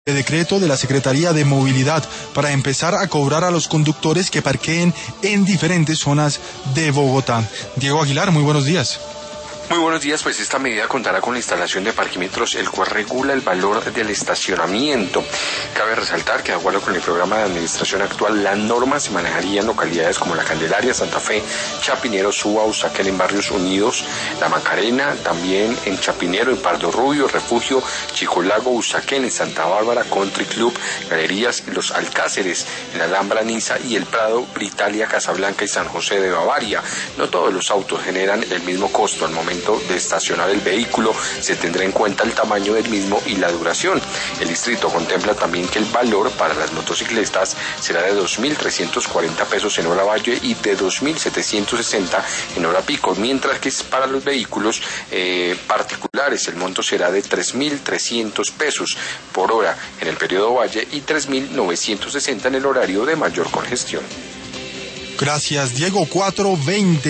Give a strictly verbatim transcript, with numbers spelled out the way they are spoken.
decreto de la Secretaría de Movilidad para empezar a cobrar a los conductores que parqueen en diferentes zonas de Bogotá. Diego Aguilar, muy buenos días. Muy buenos días, pues esta medida contará con la instalación de parquímetros, el cual regula el valor del estacionamiento. Cabe resaltar que de acuerdo con el programa de administración actual, la norma se manejaría en localidades como La Candelaria, Santa Fe, Chapinero, Suba, Usaquén, en Barrios Unidos, La Macarena, también en Chapinero, en Pardo Rubio, Refugio, Chicolago, Usaquén, en Santa Bárbara, Country Club, Galerías, Los Alcáceres, en la Alhambra, Niza y El Prado, Britalia, Casablanca y San José de Bavaria. No todos los autos generan el mismo costo. Al momento de estacionar el vehículo se tendrá en cuenta el tamaño del mismo y la duración. El distrito contempla también que el valor para las motocicletas será de dos mil trescientos cuarenta pesos en hora valle y de dos mil setecientos sesenta en hora pico, mientras que para los vehículos eh, particulares el monto será de tres mil trescientos pesos por hora en el periodo valle y tres mil novecientos sesenta en el horario de mayor congestión. Gracias, Diego. cuatro veinte.